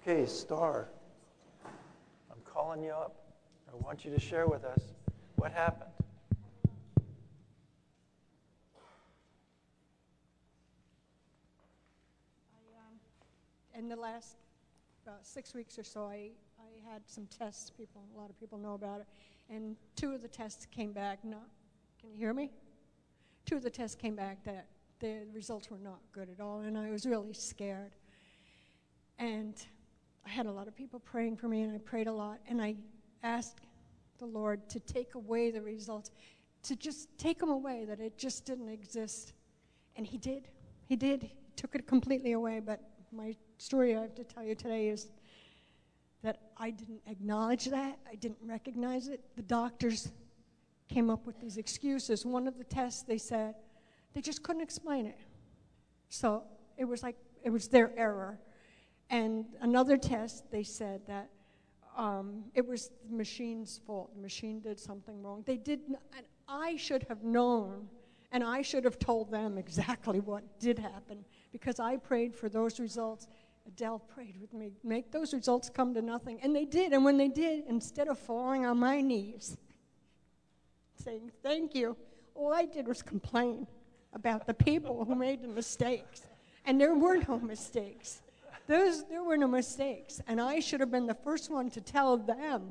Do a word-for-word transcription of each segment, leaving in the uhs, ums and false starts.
Okay, Star, I'm calling you up. I want you to share with us what happened. I, um, in the last uh, six weeks or so, I, I had some tests. People, a lot of people know about it, and two of the tests came back. Not, can you hear me? Two of the tests came back that the results were not good at all, and I was really scared. And I had a lot of people praying for me, and I prayed a lot, and I asked the Lord to take away the results, to just take them away, that it just didn't exist. And he did. He did. He took it completely away, but my story I have to tell you today is that I didn't acknowledge that. I didn't recognize it. The doctors came up with these excuses. One of the tests, they said, they just couldn't explain it. So it was like, it was their error. And another test, they said that um, it was the machine's fault. The machine did something wrong. They did, n- and I should have known, and I should have told them exactly what did happen, because I prayed for those results. Adele prayed with me, make those results come to nothing. And they did, and when they did, instead of falling on my knees, saying thank you, all I did was complain about the people who made the mistakes. And there were no mistakes. Those, there were no mistakes, and I should have been the first one to tell them.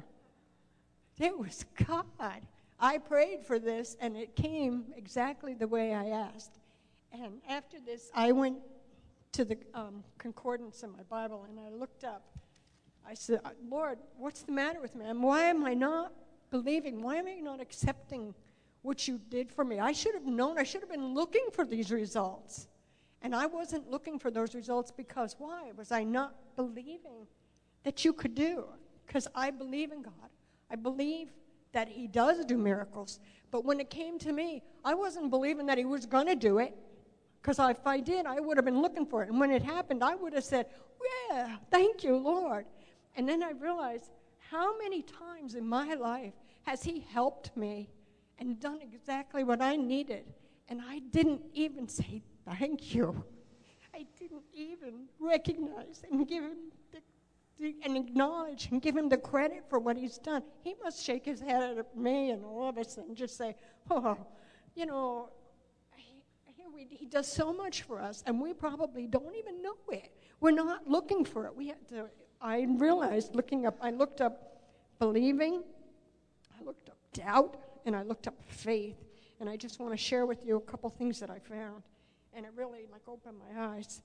It was God. I prayed for this, and it came exactly the way I asked. And after this, I went to the um, concordance in my Bible, and I looked up. I said, Lord, what's the matter with me? And why am I not believing? Why am I not accepting what you did for me? I should have known. I should have been looking for these results. And I wasn't looking for those results because why? Was I not believing that you could do? Because I believe in God. I believe that he does do miracles. But when it came to me, I wasn't believing that he was going to do it. Because if I did, I would have been looking for it. And when it happened, I would have said, yeah, thank you, Lord. And then I realized how many times in my life has he helped me and done exactly what I needed. And I didn't even say thank you. I didn't even recognize and give him the, the, and acknowledge and give him the credit for what he's done. He must shake his head at me and all of us and just say, oh, you know, he, he, he does so much for us, and we probably don't even know it. We're not looking for it. We had to. I realized looking up, I looked up believing, I looked up doubt, and I looked up faith. And I just want to share with you a couple things that I found. And it really, like, opened my eyes.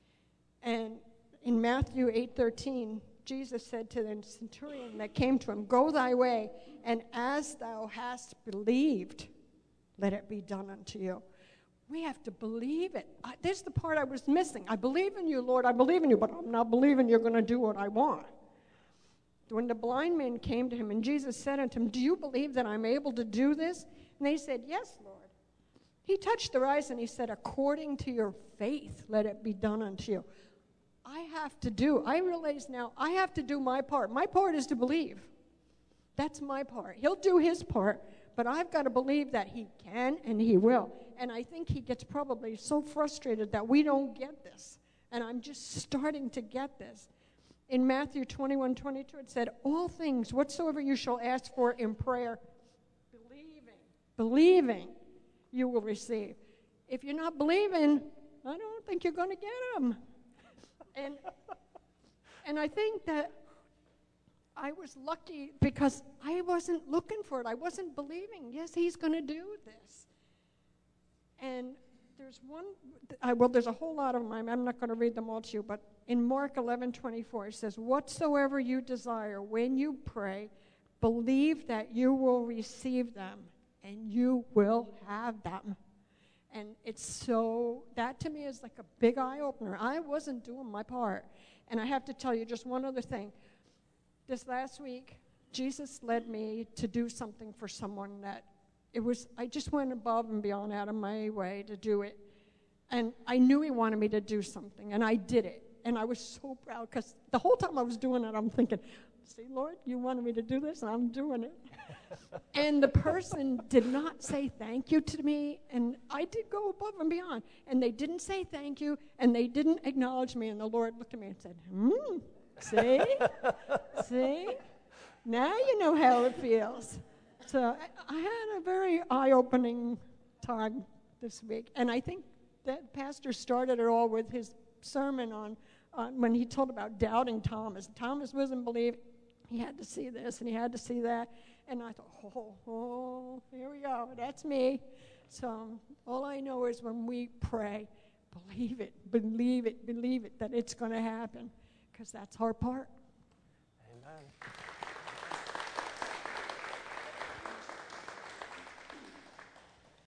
And in Matthew eight thirteen, Jesus said to the centurion that came to him, go thy way, and as thou hast believed, let it be done unto you. We have to believe it. I, this is the part I was missing. I believe in you, Lord, I believe in you, but I'm not believing you're going to do what I want. When the blind man came to him, and Jesus said unto him, do you believe that I'm able to do this? And they said, yes, Lord. He touched their eyes and he said, according to your faith, let it be done unto you. I have to do, I realize now, I have to do my part. My part is to believe. That's my part. He'll do his part, but I've got to believe that he can and he will. And I think he gets probably so frustrated that we don't get this. And I'm just starting to get this. In Matthew twenty-one twenty-two, it said, all things whatsoever you shall ask for in prayer, believing, believing, you will receive. If you're not believing, I don't think you're going to get them. And and I think that I was lucky because I wasn't looking for it. I wasn't believing, yes, he's going to do this. And there's one, I, well, there's a whole lot of them. I'm, I'm not going to read them all to you, but in Mark eleven twenty-four, it says, whatsoever you desire when you pray, believe that you will receive them, and you will have them. And it's so, that to me is like a big eye-opener. I wasn't doing my part. And I have to tell you just one other thing. This last week, Jesus led me to do something for someone that it was, I just went above and beyond out of my way to do it. And I knew he wanted me to do something, and I did it. And I was so proud, because the whole time I was doing it, I'm thinking, see, Lord, you wanted me to do this, and I'm doing it. And the person did not say thank you to me, and I did go above and beyond. And they didn't say thank you, and they didn't acknowledge me, and the Lord looked at me and said, hmm, See? See? Now you know how it feels. So I, I had a very eye-opening time this week. And I think that pastor started it all with his sermon on, on when he told about doubting Thomas. Thomas wasn't believing. He had to see this and he had to see that. And I thought, oh, oh, here we go. That's me. So all I know is when we pray, believe it, believe it, believe it, that it's going to happen, because that's our part. Amen.